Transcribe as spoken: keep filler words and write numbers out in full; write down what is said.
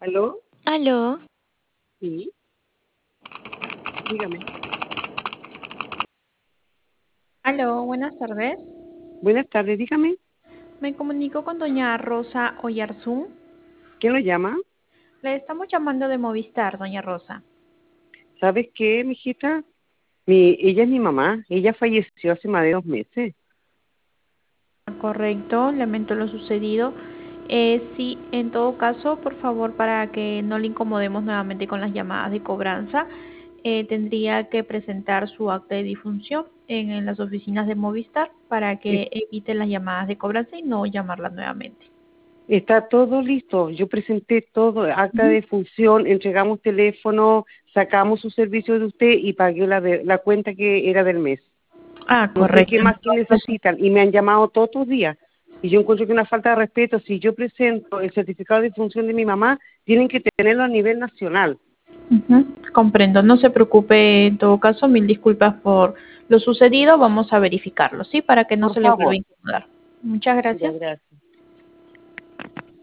¿Aló? Aló. Sí, dígame. Aló, buenas tardes. Buenas tardes, dígame. Me comunico con doña Rosa Oyarzún. ¿Quién lo llama? Le estamos llamando de Movistar, doña Rosa. ¿Sabes qué, mijita? Mi, ella es mi mamá. Ella falleció hace más de dos meses. Correcto, lamento lo sucedido. Eh, sí, en todo caso, por favor, para que no le incomodemos nuevamente con las llamadas de cobranza, eh, tendría que presentar su acta de difunción en, en las oficinas de Movistar para Es- que evite las llamadas de cobranza y no llamarla nuevamente. Está todo listo. Yo presenté todo, acta Ujú. de función, entregamos teléfono, sacamos su servicio de usted y pagué la, de- la cuenta que era del mes. Ah, No sé qué correcto. más que necesitan. Y me han llamado todos los días. Y yo encuentro que una falta de respeto. Si yo presento el certificado de función de mi mamá, tienen que tenerlo a nivel nacional. Ujú, comprendo, no se preocupe, en todo caso, mil disculpas por lo sucedido, vamos a verificarlo, ¿sí? Para que no Por se le vuelva a favor. incomodar. Muchas Ya, gracias. gracias.